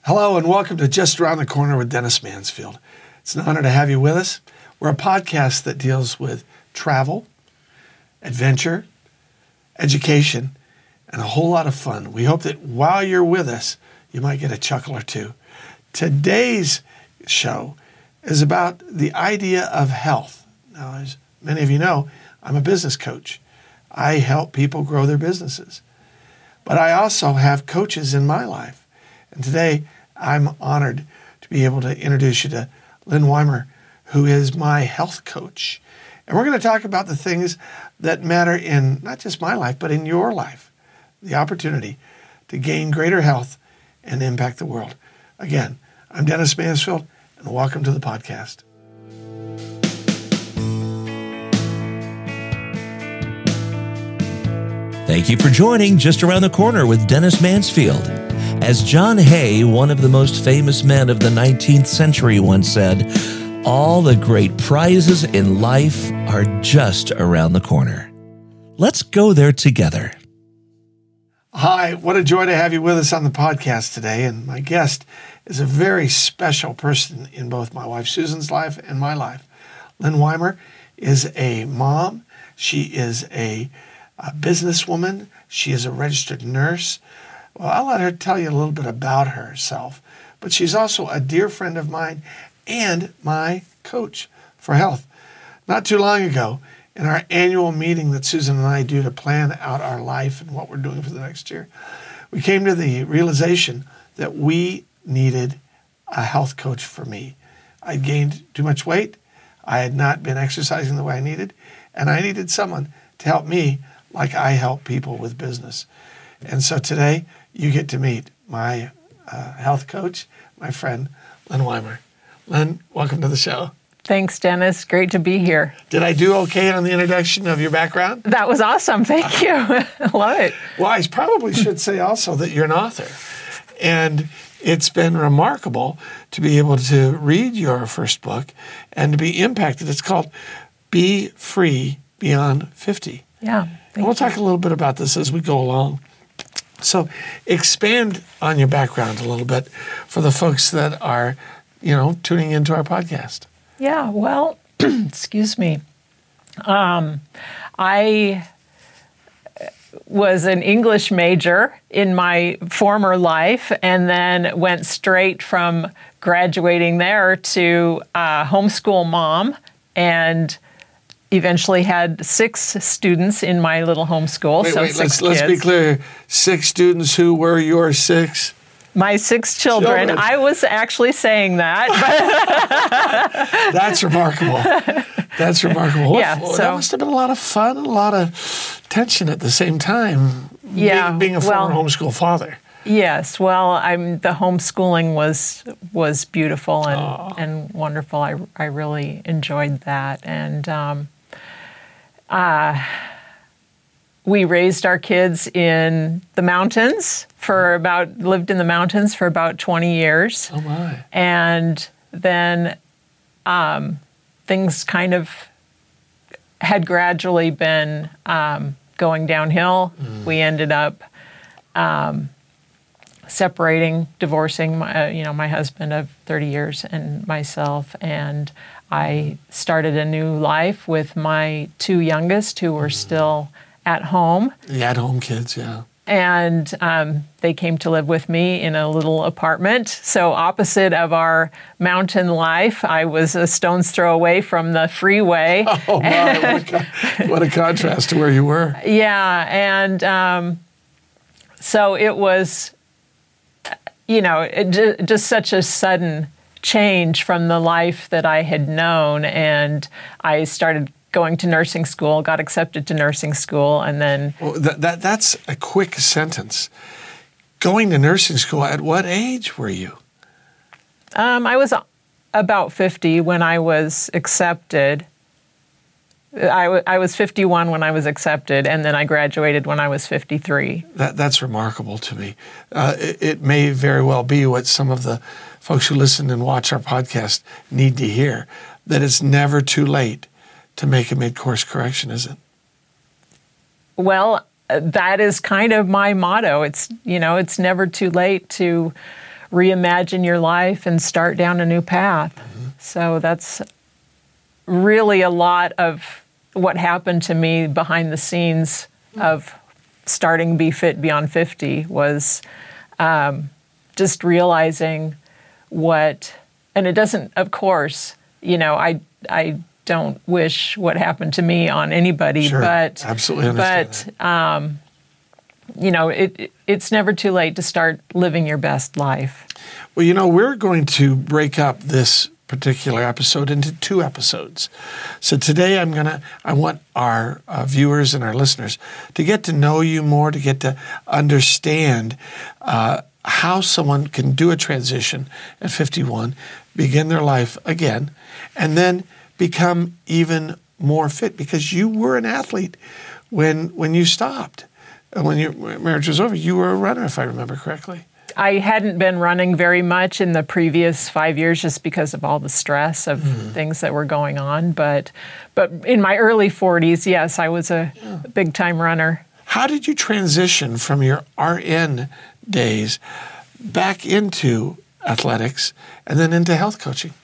Hello and welcome to Just Around the Corner with Dennis Mansfield. It's an honor to have you with us. We're a podcast that deals with travel, adventure, education, and a whole lot of fun. We hope that while you're with us, you might get a chuckle or two. Today's show is about the idea of health. Now, as many of you know, I'm a business coach. I help people grow their businesses. But I also have coaches in my life. And today, I'm honored to be able to introduce you to Lynn Weimer, who is my health coach. And we're going to talk about the things that matter in not just my life, but in your life. The opportunity to gain greater health and impact the world. Again, I'm Dennis Mansfield, and welcome to the podcast. Thank you for joining Just Around the Corner with Dennis Mansfield. As John Hay, one of the most famous men of the 19th century, once said, all the great prizes in life are just around the corner. Let's go there together. Hi, what a joy to have you with us on the podcast today. And my guest is a very special person in both my wife Susan's life and my life. Lynn Weimer is a mom. She is a businesswoman. She is a registered nurse. Well, I'll let her tell you a little bit about herself. But she's also a dear friend of mine and my coach for health. Not too long ago, in our annual meeting that Susan and I do to plan out our life and what we're doing for the next year, we came to the realization that we needed a health coach for me. I'd gained too much weight. I had not been exercising the way I needed. And I needed someone to help me like I help people with business. And so today, you get to meet my health coach, my friend, Lynn Weimer. Lynn, welcome to the show. Thanks, Dennis. Great to be here. Did I do okay on the introduction of your background? That was awesome. Thank you. I love it. Well, I probably should say also that you're an author. And it's been remarkable to be able to read your first book and to be impacted. It's called Be Free Beyond 50. Yeah. And we'll talk a little bit about this as we go along. So expand on your background a little bit for the folks that are, tuning into our podcast. Yeah, well, excuse me. I was an English major in my former life and then went straight from graduating there to homeschool mom and eventually had 6 students in my little homeschool. Let's be clear. 6 students. Who were your 6? My 6 children. I was actually saying that. That's remarkable. That's remarkable. Yeah, that must have been a lot of fun and a lot of tension at the same time. Yeah, being a former homeschool father. Yes. Well, the homeschooling was beautiful and wonderful. I really enjoyed that, and we raised our kids in the mountains lived in the mountains for about 20 years. Oh my. And then things kind of had gradually been going downhill. We ended up separating, divorcing my husband of 30 years and myself, and I started a new life with my 2 youngest who were still at home. The at-home kids, yeah. And they came to live with me in a little apartment. So opposite of our mountain life, I was a stone's throw away from the freeway. Oh my, what a contrast to where you were. Yeah, and so it was, just such a sudden change from the life that I had known. And I started going to nursing school, got accepted to nursing school, and then... Well, that's a quick sentence. Going to nursing school, at what age were you? I was about 50 when I was accepted. I was 51 when I was accepted, and then I graduated when I was 53. That's remarkable to me. It may very well be what some of the folks who listen and watch our podcast need to hear, that it's never too late to make a mid-course correction, is it? Well, that is kind of my motto. It's never too late to reimagine your life and start down a new path. So that's really a lot of what happened to me behind the scenes of starting Be Fit Beyond 50 was just realizing what, and it doesn't, of course, I don't wish what happened to me on anybody, Sure, but absolutely understand that. It's never too late to start living your best life. Well, we're going to break up this particular episode into 2 episodes. So today I want our viewers and our listeners to get to know you more, to get to understand how someone can do a transition at 51, begin their life again, and then become even more fit, because you were an athlete when you stopped. When your marriage was over, you were a runner, if I remember correctly. I hadn't been running very much in the previous 5 years just because of all the stress of things that were going on. But in my early 40s, yes, I was a big-time runner. How did you transition from your RN days back into athletics and then into health coaching?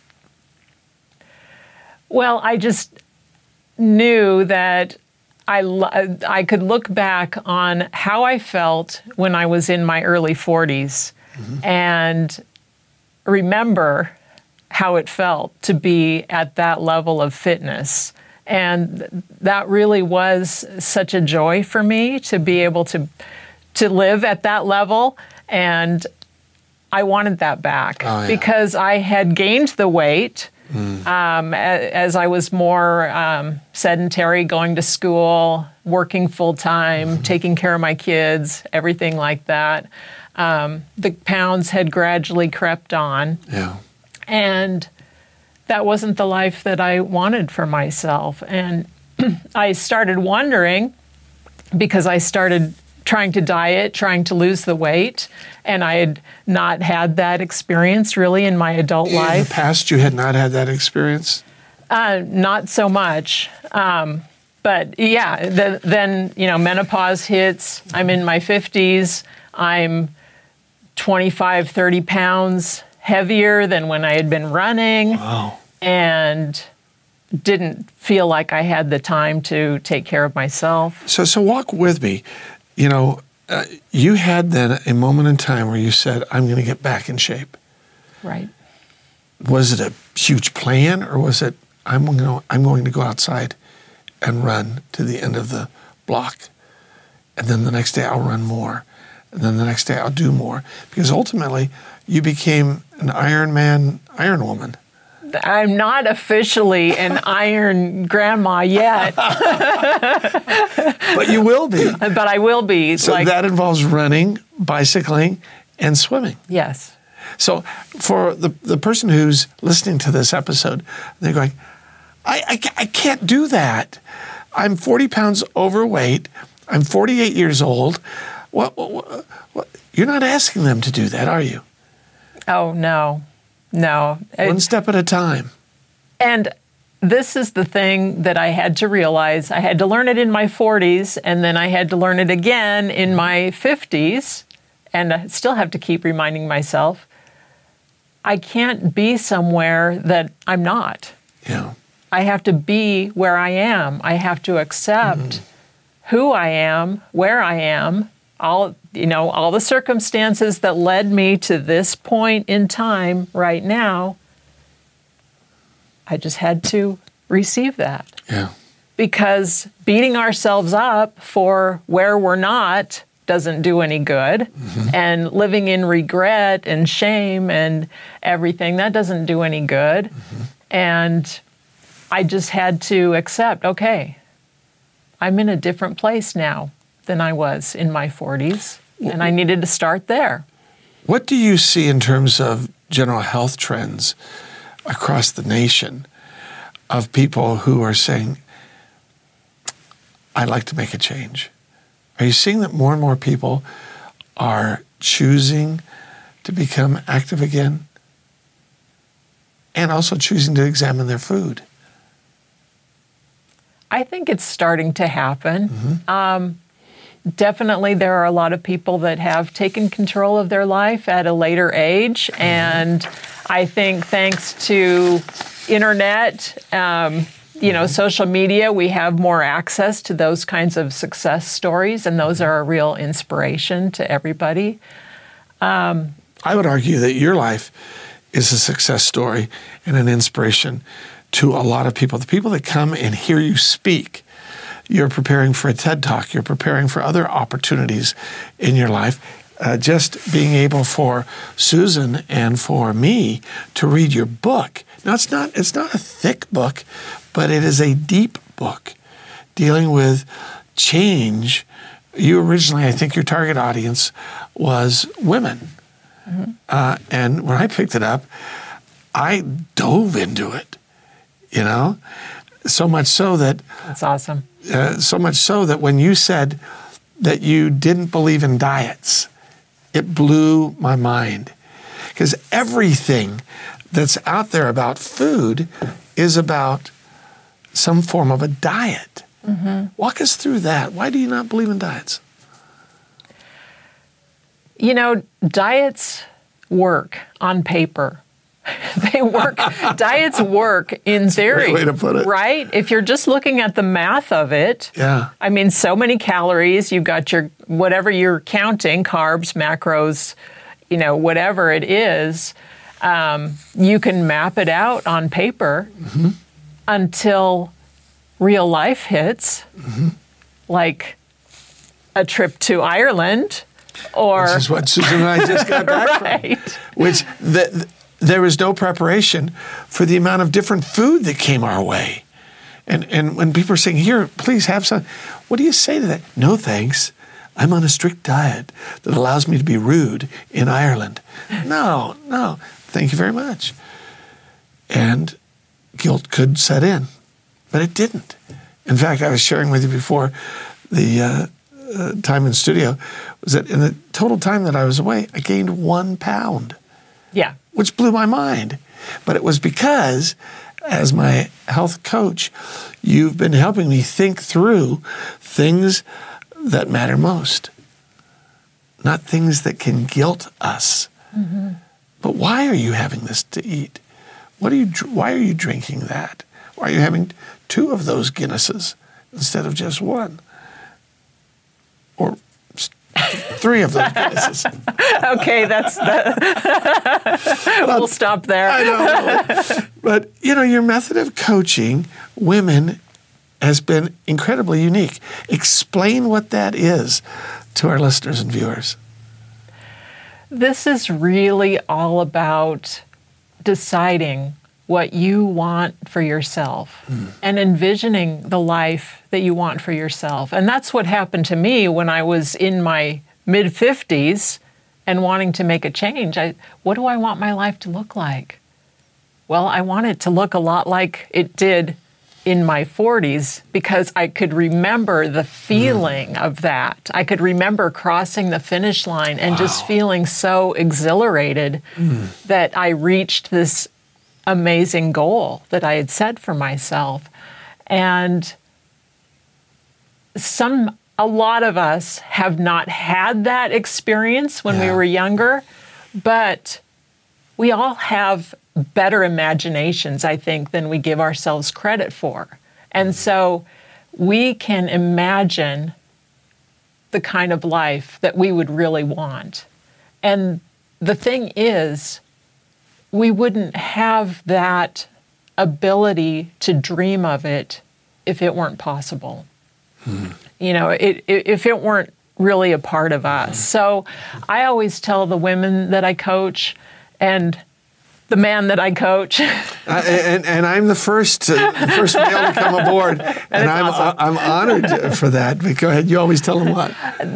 Well, I just knew that I could look back on how I felt when I was in my early 40s and remember how it felt to be at that level of fitness. And that really was such a joy for me to be able to live at that level. And I wanted that back because I had gained the weight. As I was more sedentary, going to school, working full-time, taking care of my kids, everything like that, the pounds had gradually crept on. Yeah. And that wasn't the life that I wanted for myself. And I started wondering, because I started trying to diet, trying to lose the weight, and I had not had that experience really in my adult life. In the past, you had not had that experience? Not so much. But yeah, then, menopause hits. I'm in my 50s. I'm 25, 30 pounds heavier than when I had been running. Wow. And didn't feel like I had the time to take care of myself. So walk with me. You had then a moment in time where you said, I'm going to get back in shape. Right. Was it a huge plan, or was it, I'm going to go outside and run to the end of the block, and then the next day I'll run more, and then the next day I'll do more? Because ultimately, you became an Iron Man, Iron Woman. I'm not officially an Iron Grandma yet. But you will be. But I will be. So that involves running, bicycling, and swimming. Yes. So for the person who's listening to this episode, they're going, I can't do that. I'm 40 pounds overweight. I'm 48 years old. What? You're not asking them to do that, are you? Oh, no. No. One step at a time. And this is the thing that I had to realize. I had to learn it in my 40s, and then I had to learn it again in my 50s, and I still have to keep reminding myself, I can't be somewhere that I'm not. Yeah. I have to be where I am. I have to accept who I am, where I am, all the circumstances that led me to this point in time right now. I just had to receive that. Yeah. Because beating ourselves up for where we're not doesn't do any good. And living in regret and shame and everything, that doesn't do any good. And I just had to accept, okay, I'm in a different place now than I was in my 40s, and I needed to start there. What do you see in terms of general health trends across the nation of people who are saying, I'd like to make a change? Are you seeing that more and more people are choosing to become active again and also choosing to examine their food? I think it's starting to happen. definitely there are a lot of people that have taken control of their life at a later age. And I think thanks to internet, social media, we have more access to those kinds of success stories, and those are a real inspiration to everybody. I would argue that your life is a success story and an inspiration to a lot of people. The people that come and hear you speak, you're preparing for a TED Talk, you're preparing for other opportunities in your life. Just being able for Susan and for me to read your book. Now, it's not a thick book, but it is a deep book dealing with change. You originally, I think your target audience was women. And when I picked it up, I dove into it, so much so that... That's awesome. So much so that when you said that you didn't believe in diets, it blew my mind. Because everything that's out there about food is about some form of a diet. Walk us through that. Why do you not believe in diets? Diets work on paper. They work. Diets work in theory. Great way to put it. Right? If you're just looking at the math of it, I mean, so many calories, you've got your, whatever you're counting, carbs, macros, whatever it is, you can map it out on paper until real life hits, like a trip to Ireland. Which is what Susan and I just got back right. from. Which there was no preparation for the amount of different food that came our way. And when people are saying, here, please have some, what do you say to that? No, thanks. I'm on a strict diet that allows me to be rude in Ireland. No, thank you very much. And guilt could set in, but it didn't. In fact, I was sharing with you before the time in studio, was that in the total time that I was away, I gained 1 pound. Yeah. Which blew my mind. But it was because, as my health coach, you've been helping me think through things that matter most, not things that can guilt us. But why are you having this to eat? Why are you drinking that? Why are you having 2 of those Guinnesses instead of just 1? Or 3 of those Guinnesses. Okay, we'll stop there. I know. But, your method of coaching women has been incredibly unique. Explain what that is to our listeners and viewers. This is really all about deciding what you want for yourself and envisioning the life that you want for yourself. And that's what happened to me when I was in my mid-50s and wanting to make a change. What do I want my life to look like? Well, I want it to look a lot like it did in my 40s because I could remember the feeling of that. I could remember crossing the finish line and just feeling so exhilarated that I reached this amazing goal that I had set for myself. And a lot of us have not had that experience when we were younger, but we all have better imaginations, I think, than we give ourselves credit for. And so we can imagine the kind of life that we would really want. And the thing is, we wouldn't have that ability to dream of it if it weren't possible. If it weren't really a part of us. So I always tell the women that I coach and the man that I coach. and I'm the first male to come aboard. And I'm honored for that. But go ahead. You always tell them what?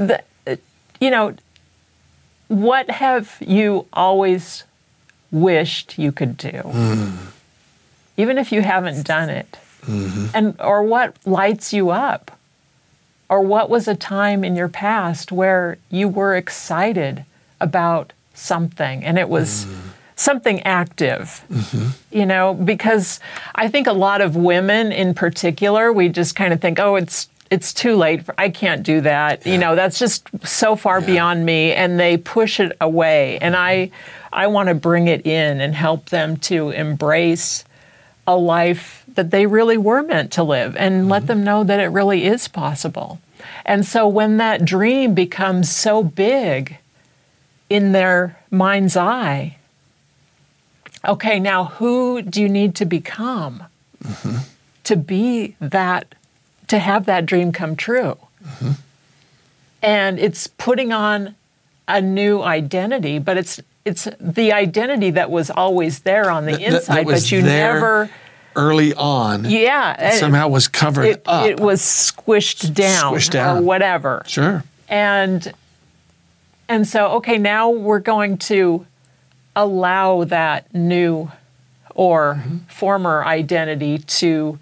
What have you always wished you could do? Even if you haven't done it. Or what lights you up? Or what was a time in your past where you were excited about something and it was something active, because I think a lot of women in particular, we just kind of think, oh, it's it's too late. I can't do that. You know, that's just so far beyond me. And they push it away. And I want to bring it in and help them to embrace a life that they really were meant to live and let them know that it really is possible. And so when that dream becomes so big in their mind's eye, okay, now who do you need to become to be that, to have that dream come true? And it's putting on a new identity, but it's the identity that was always there on the inside, but you never early on. Yeah, somehow was covered up. It was squished down or whatever. Sure. And so, okay, now we're going to allow that new or former identity to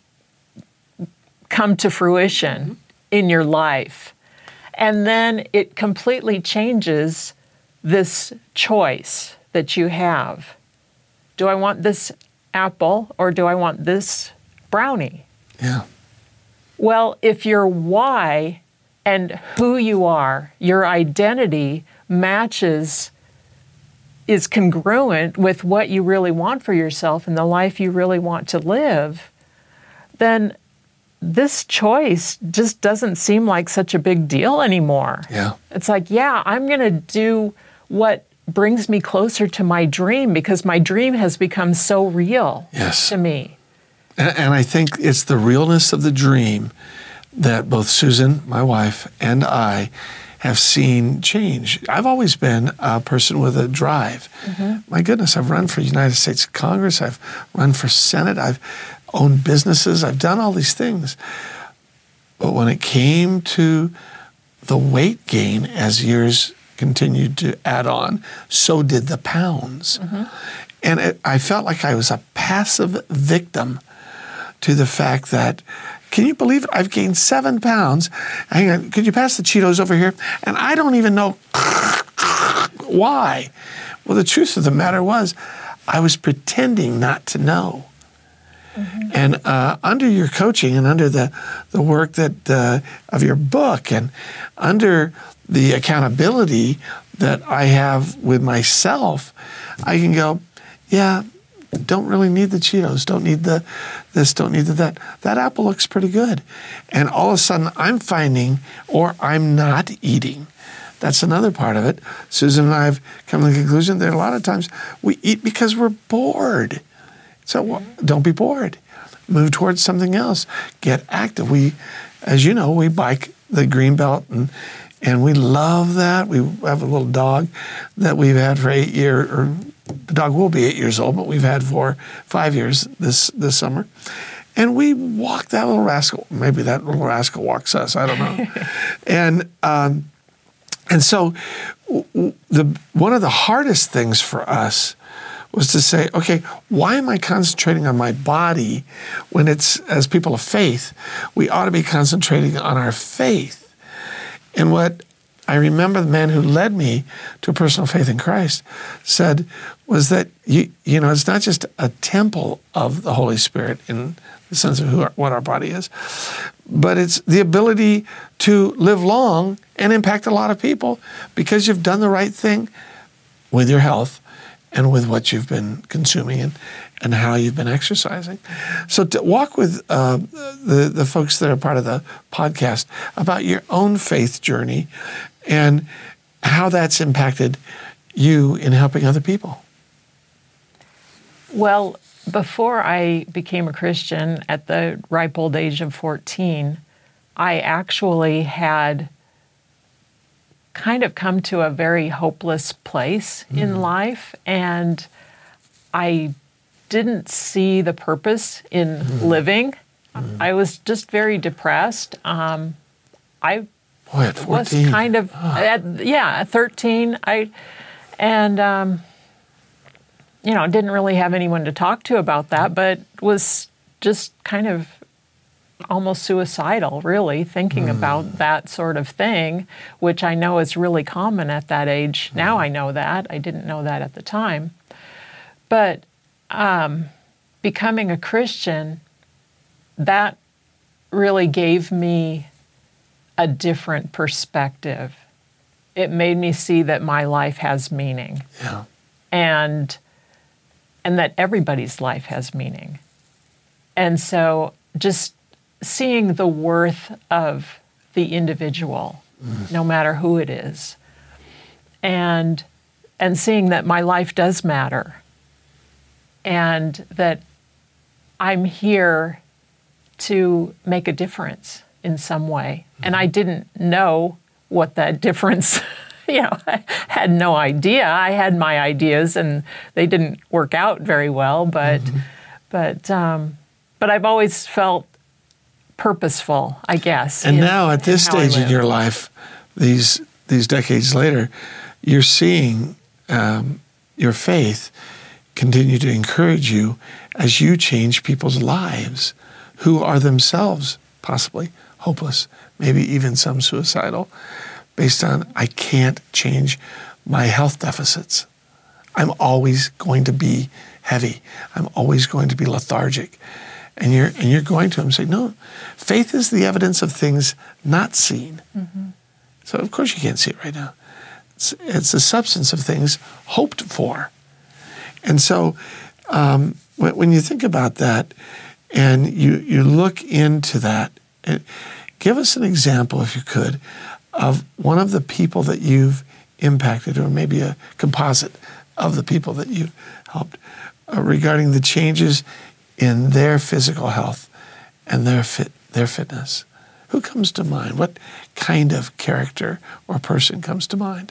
come to fruition in your life. And then it completely changes this choice that you have. Do I want this apple or do I want this brownie? Yeah. Well, if your why and who you are, your identity matches, is congruent with what you really want for yourself and the life you really want to live, then this choice just doesn't seem like such a big deal anymore. Yeah. It's like, yeah, I'm going to do what brings me closer to my dream because my dream has become so real to me. And I think it's the realness of the dream that both Susan, my wife, and I have seen change. I've always been a person with a drive. My goodness, I've run for United States Congress. I've run for Senate. I've owned businesses. I've done all these things. But when it came to the weight gain as years continued to add on, so did the pounds. And I felt like I was a passive victim to the fact that, can you believe it? I've gained 7 pounds. Hang on, could you pass the Cheetos over here? And I don't even know why. Well, the truth of the matter was, I was pretending not to know. And under your coaching and under the work that of your book and under the accountability that I have with myself, I can go, yeah, don't really need the Cheetos, don't need this, don't need that. That apple looks pretty good. And all of a sudden I'm finding, or I'm not eating. That's another part of it. Susan and I have come to the conclusion that a lot of times we eat because we're bored. So don't be bored. Move towards something else. Get active. We, as you know, we bike the Greenbelt and we love that. We have a little dog that we've had for 8 years, or the dog will be 8 years old, but we've had for 5 years this summer. And we walk that little rascal. Maybe that little rascal walks us. I don't know. And so one of the hardest things for us was to say, okay, why am I concentrating on my body when it's, as people of faith, we ought to be concentrating on our faith. And what I remember the man who led me to personal faith in Christ said was that, you know, it's not just a temple of the Holy Spirit in the sense of what our body is, but it's the ability to live long and impact a lot of people because you've done the right thing with your health and with what you've been consuming and how you've been exercising. So to walk with the folks that are part of the podcast about your own faith journey and how that's impacted you in helping other people. Well, before I became a Christian at the ripe old age of 14, I actually had kind of come to a very hopeless place in life, and I didn't see the purpose in living. I was just very depressed. I at 14. was kind of at 13. Didn't really have anyone to talk to about that, but was just kind of almost suicidal, really, thinking about that sort of thing, which I know is really common at that age. Now I know that. I didn't know that at the time. But becoming a Christian, that really gave me a different perspective. It made me see that my life has meaning. Yeah. And that everybody's life has meaning. And so just seeing the worth of the individual, no matter who it is, and seeing that my life does matter, and that I'm here to make a difference in some way. And I didn't know what that difference, I had no idea. I had my ideas and they didn't work out very well, but I've always felt purposeful, I guess. And now at this stage in your life, these decades later, you're seeing your faith continue to encourage you as you change people's lives who are themselves possibly hopeless, maybe even some suicidal, based on I can't change my health deficits. I'm always going to be heavy. I'm always going to be lethargic. And you're going to him and say, no, faith is the evidence of things not seen. Mm-hmm. So of course you can't see it right now. It's the substance of things hoped for. And so when you think about that and you look into that, give us an example, if you could, of one of the people that you've impacted, or maybe a composite of the people that you've helped, regarding the changes in their physical health and their fitness. Who comes to mind? What kind of character or person comes to mind?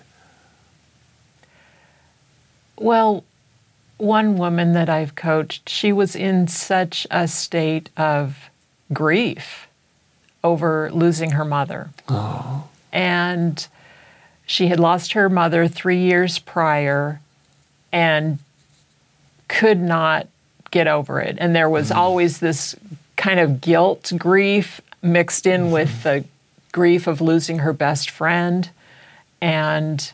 Well, one woman that I've coached, she was in such a state of grief over losing her mother. Oh. And she had lost her mother 3 years prior and could not get over it. And there was always this kind of guilt grief mixed in with the grief of losing her best friend. And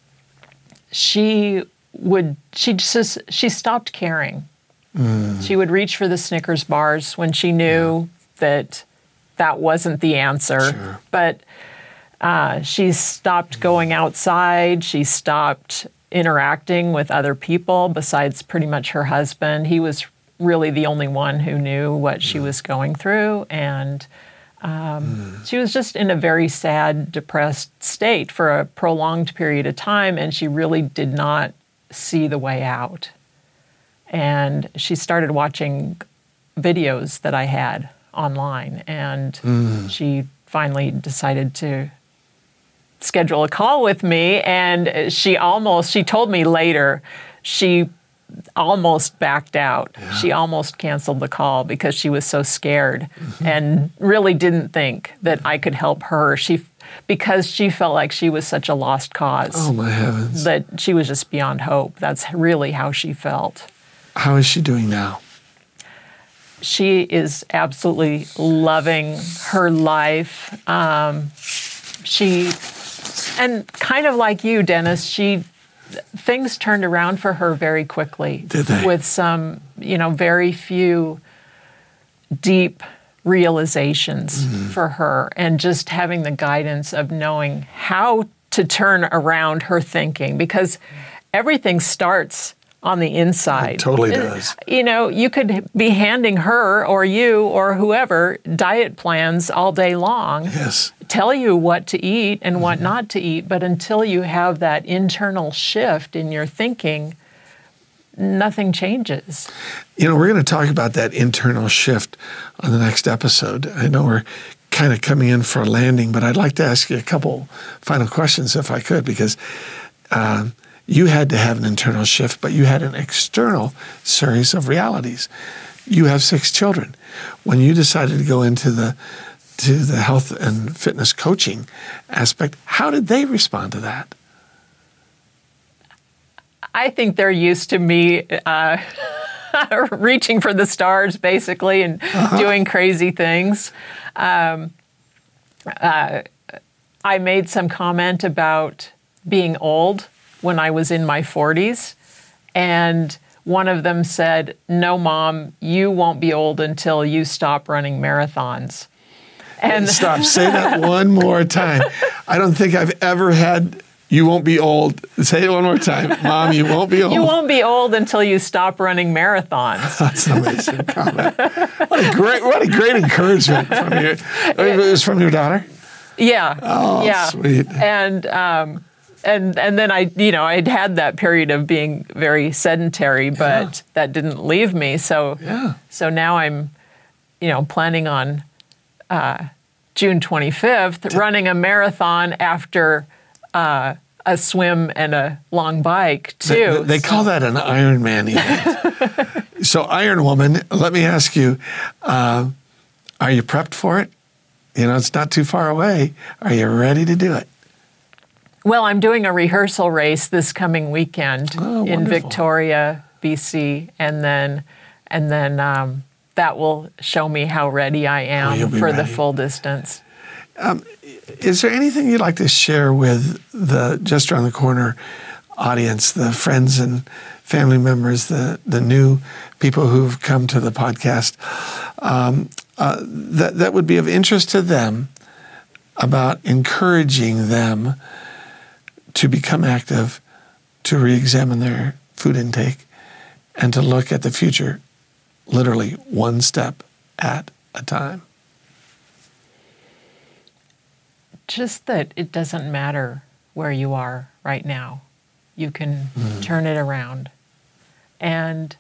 she stopped caring. She would reach for the Snickers bars when she knew that wasn't the answer. Sure. But she stopped going outside. She stopped interacting with other people besides pretty much her husband. He was really the only one who knew what she was going through. And she was just in a very sad, depressed state for a prolonged period of time, and she really did not see the way out. And she started watching videos that I had online, and she finally decided to schedule a call with me, and she told me later, she almost backed out. Yeah. She almost canceled the call because she was so scared and really didn't think that I could help her. Because she felt like she was such a lost cause. Oh, my heavens. That she was just beyond hope. That's really how she felt. How is she doing now? She is absolutely loving her life. And kind of like you, Dennis, things turned around for her very quickly. Did they? With some, very few deep realizations for her, and just having the guidance of knowing how to turn around her thinking, because everything starts on the inside. It totally does. You could be handing her or you or whoever diet plans all day long. Yes. Tell you what to eat and what not to eat, but until you have that internal shift in your thinking, nothing changes. We're going to talk about that internal shift on the next episode. I know we're kind of coming in for a landing, but I'd like to ask you a couple final questions if I could, because you had to have an internal shift, but you had an external series of realities. You have 6 children. When you decided to go into the health and fitness coaching aspect, how did they respond to that? I think they're used to me reaching for the stars, basically, and doing crazy things. I made some comment about being old when I was in my 40s, and one of them said, "No, Mom, you won't be old until you stop running marathons." And Stop. Say that one more time. I don't think I've ever had, you won't be old. Say it one more time. Mom, you won't be old. you won't be old until you stop running marathons. That's an amazing comment. What a great encouragement from you. It was from your daughter? Yeah. Oh, yeah. sweet. And then I'd had that period of being very sedentary, but that didn't leave me. So now I'm, planning on June 25th running a marathon after a swim and a long bike too. They call that an Ironman event. So Iron Woman, let me ask you, are you prepped for it? It's not too far away. Are you ready to do it? Well, I'm doing a rehearsal race this coming weekend in Victoria, BC, and then that will show me how ready I am for the full distance. Is there anything you'd like to share with the Just Around the Corner audience, the friends and family members, the new people who've come to the podcast, that would be of interest to them about encouraging them to become active, to re-examine their food intake, and to look at the future literally one step at a time? Just that it doesn't matter where you are right now. You can turn it around. And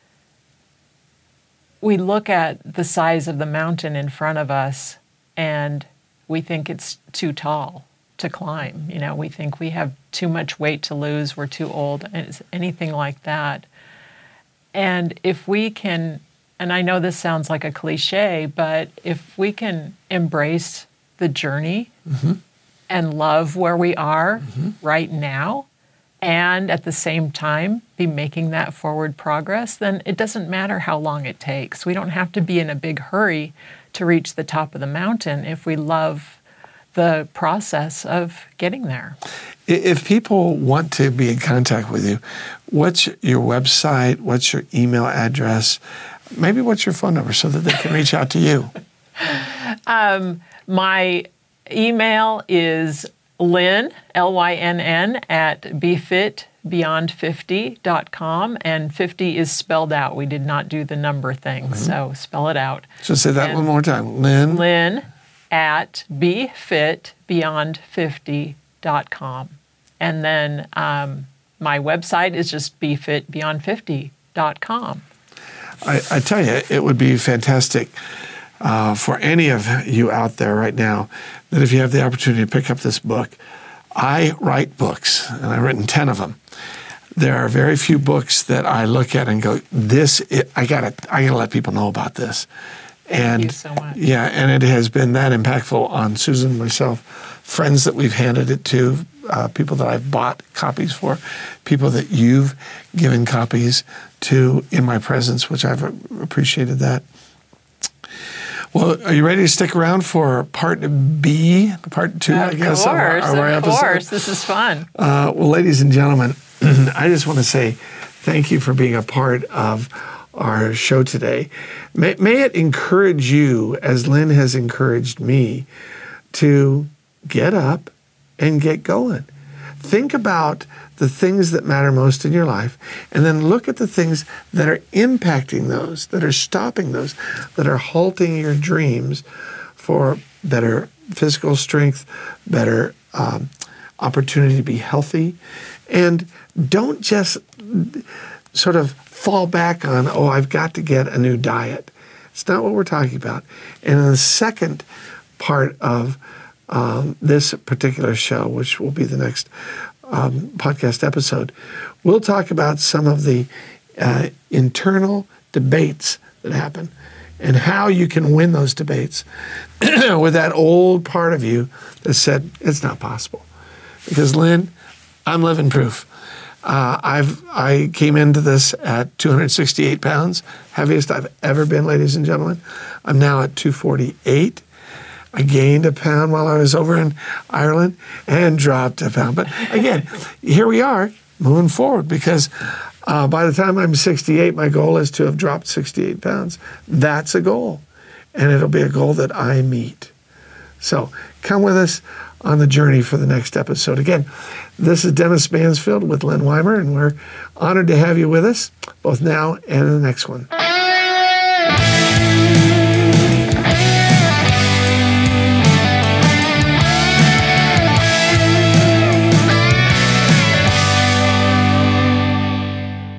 we look at the size of the mountain in front of us and we think it's too tall to climb. We think we have too much weight to lose, we're too old, anything like that. And if we can, and I know this sounds like a cliche, but if we can embrace the journey and love where we are right now, and at the same time be making that forward progress, then it doesn't matter how long it takes. We don't have to be in a big hurry to reach the top of the mountain if we love the process of getting there. If people want to be in contact with you, what's your website? What's your email address? Maybe what's your phone number so that they can reach out to you? My email is Lynn, Lynn, at befitbeyond50.com, and 50 is spelled out. We did not do the number thing, so spell it out. So say that one more time. Lynn at befitbeyond50.com. And then my website is just befitbeyond50.com. I tell you, it would be fantastic for any of you out there right now that if you have the opportunity to pick up this book. I write books, and I've written 10 of them. There are very few books that I look at and go, I gotta let people know about this. Thank you so much. Yeah, and it has been that impactful on Susan and myself, friends that we've handed it to, people that I've bought copies for, people that you've given copies to in my presence, which I've appreciated that. Well, are you ready to stick around for part B, part 2, I guess, of our episode? Of course, this is fun. Well, ladies and gentlemen, I just want to say thank you for being a part of our show today. May it encourage you, as Lynn has encouraged me, to get up and get going. Think about the things that matter most in your life, and then look at the things that are impacting those, that are stopping those, that are halting your dreams for better physical strength, better opportunity to be healthy. And don't just sort of fall back on, I've got to get a new diet. It's not what we're talking about. And in the second part of this particular show, which will be the next podcast episode, we'll talk about some of the internal debates that happen and how you can win those debates with that old part of you that said, it's not possible. Because Lynn, I'm living proof. I came into this at 268 pounds, heaviest I've ever been, ladies and gentlemen. I'm now at 248. I gained a pound while I was over in Ireland and dropped a pound. But again, here we are moving forward because by the time I'm 68, my goal is to have dropped 68 pounds. That's a goal. And it'll be a goal that I meet. So come with us on the journey for the next episode. Again, this is Dennis Mansfield with Len Weimer, and we're honored to have you with us both now and in the next one.